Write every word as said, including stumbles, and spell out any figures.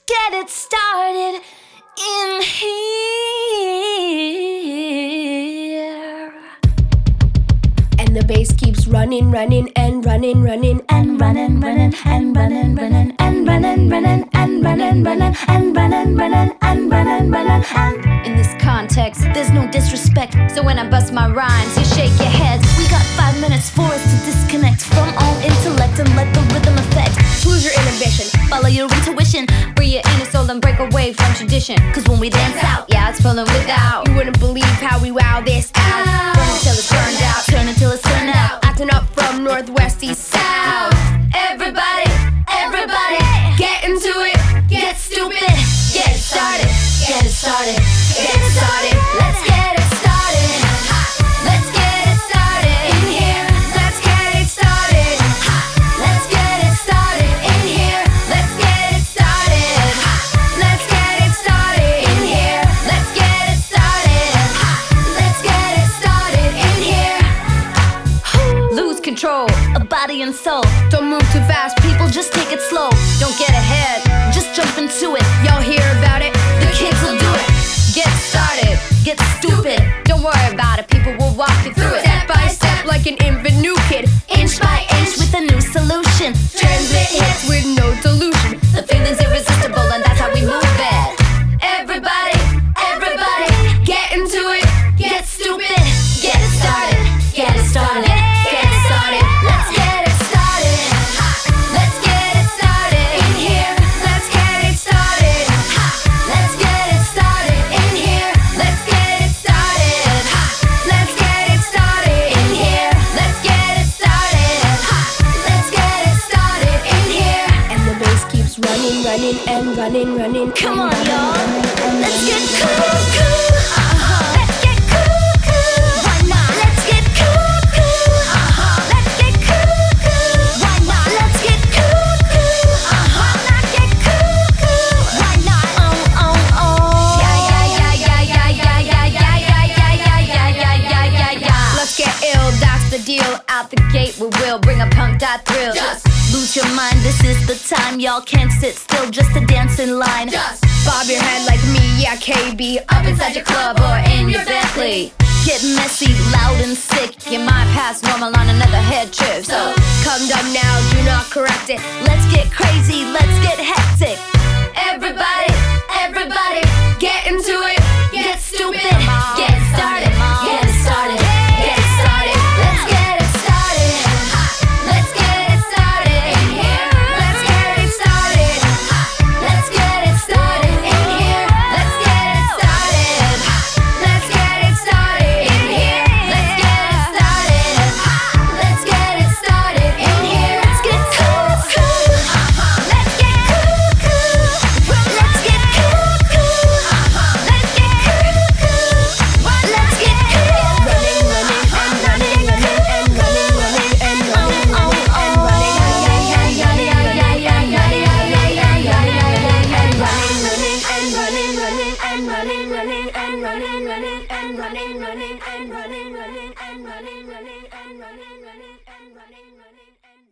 get it started in here. And the bass keeps running, running, and running, running, and running, running, and running, running, and running, running, and running, running, and running, running, and running, running, and in this context, there's no disrespect. So when I bust my rhymes, you shake your head. We got five minutes for us to disconnect from all intellect and let the rhythm affect. Lose your inhibition, follow your intuition, free your inner soul and break away from tradition. Cause when we dance out, yeah, it's pulling without. You wouldn't believe how we wow this out. Burn until it's burned out, turn until it's turned out. Acting up from northwest, east, south. Everybody, everybody, get into it, get stupid, get it started, get it started, get it started. Let's get it started. Let's get it started in here. Let's get it started. Let's get it started in here. Let's get it started. Let's get it started in here. Let's get it started. Let's get it started in here. Lose control of body and soul. Don't move too fast, people, just take it slow. Don't get ahead, just jump into it. Y'all hear about it? The kids will do it. Get started, get stupid. Don't worry about it, people will walk you through it. Step by step, like an infant new kid. Inch by inch with a new solution. Transit hits with no delusion. The feeling's irresistible and that's how we move it. Everybody, everybody, get into it. Get stupid, get it started. Get it started, get it started. Let's get it started. Let's get it started in here. Let's get it started. Let's get it started in here. Let's get it started. Let's get it started in here. Let's get it started. Let's get it started in here. And the bass keeps running, running, and running, running. Come on, y'all. Let's get cool, cool. Uh-huh. Let's get cool, cool. Why not? Let's get cool, cool. Uh-huh. Let's get cool, cool. Why not? Let's get cool, cool. Uh-huh. Let's get cool, cool. Why not? Oh, oh, oh. Yeah, yeah, yeah, yeah, yeah, yeah, yeah, yeah, yeah, yeah, yeah, yeah, yeah, yeah, yeah, yeah. Let's get ill, that's the deal. Out the gate we will bring a punk that thrill. Just lose your mind, this is the time. Y'all can't sit still just to dance in line. Just bob your head like me, yeah, K B. Up inside your club or in your Bentley. Get messy, loud and sick. You might pass normal on another head trip. So come down now, do not correct it. Let's get crazy, let's get hectic. Everybody, everybody, get into it. Get stupid, get started, get it started, get it started. Let's get it started. Let's get it started in here. Let's get it started. Let's get it started in here. Let's get it started. Let's get it started in here. Let's get it started. Let's get it started in here. Let's get cool, cool. Let's get cool, cool. Let's get cool, cool. Let's get cool, cool. Let's get cool. Running, running, and running, running, and running, running, and running, running, and running, yeah, yeah, yeah, yeah, yeah, yeah, yeah, yeah, yeah, yeah, yeah, yeah, and running, running, and running, running, and running, running, and running, running, and running, running, and running, running, and running, running, and running, running, and running, running, and